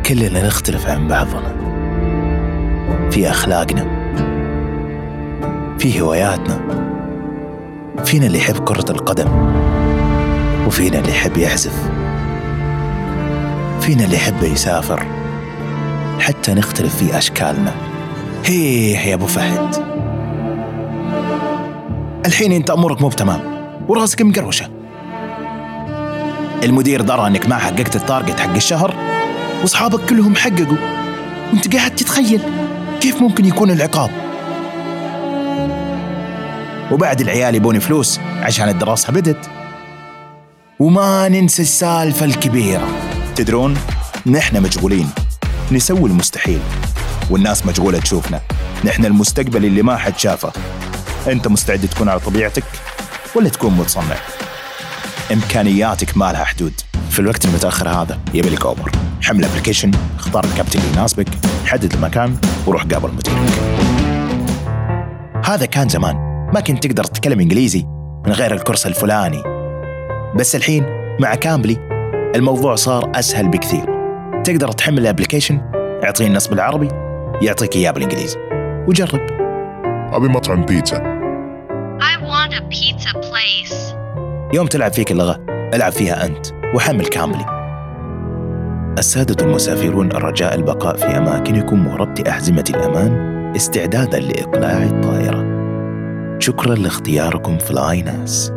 كلنا نختلف عن بعضنا في أخلاقنا، في هواياتنا. فينا اللي يحب كرة القدم، وفينا اللي يحب يعزف، فينا اللي يحب يسافر، حتى نختلف في أشكالنا. هيه يا أبو فهد، الحين أنت أمورك مو بتمام وراسك مقروشة. المدير درى أنك ما حققت التارجت حق الشهر، وأصحابك كلهم حققوا، وأنت قاعد تتخيل كيف ممكن يكون العقاب. وبعد العيال يبوني فلوس عشان الدراسة بدت. وما ننسى السالفة الكبيرة، تدرون نحن مشغولين نسوي المستحيل، والناس مشغولة تشوفنا. نحن المستقبل اللي ما حد شافه. أنت مستعد تكون على طبيعتك ولا تكون متصنع؟ إمكانياتك ما لها حدود. في الوقت المتأخر هذا يبي لك أوبر. حمل أبليكيشن، اختار الكابتن اللي يناسبك، حدد المكان وروح قابل مديرك. هذا كان زمان ما كنت تقدر تتكلم إنجليزي من غير الكورس الفلاني، بس الحين مع كامبلي الموضوع صار أسهل بكثير. تقدر تحمل الأبليكيشن، اعطيه النص بالعربي، يعطيك إياه بالإنجليزي، وجرب. أبي مطعم بيتزا. I want a pizza place. يوم تلعب فيك اللغة العب فيها أنت وحمل كامبلي. السادة المسافرون، الرجاء البقاء في أماكنكم وربط أحزمة الأمان استعدادا لإقلاع الطائرة. شكرا لاختياركم فلاي ناس.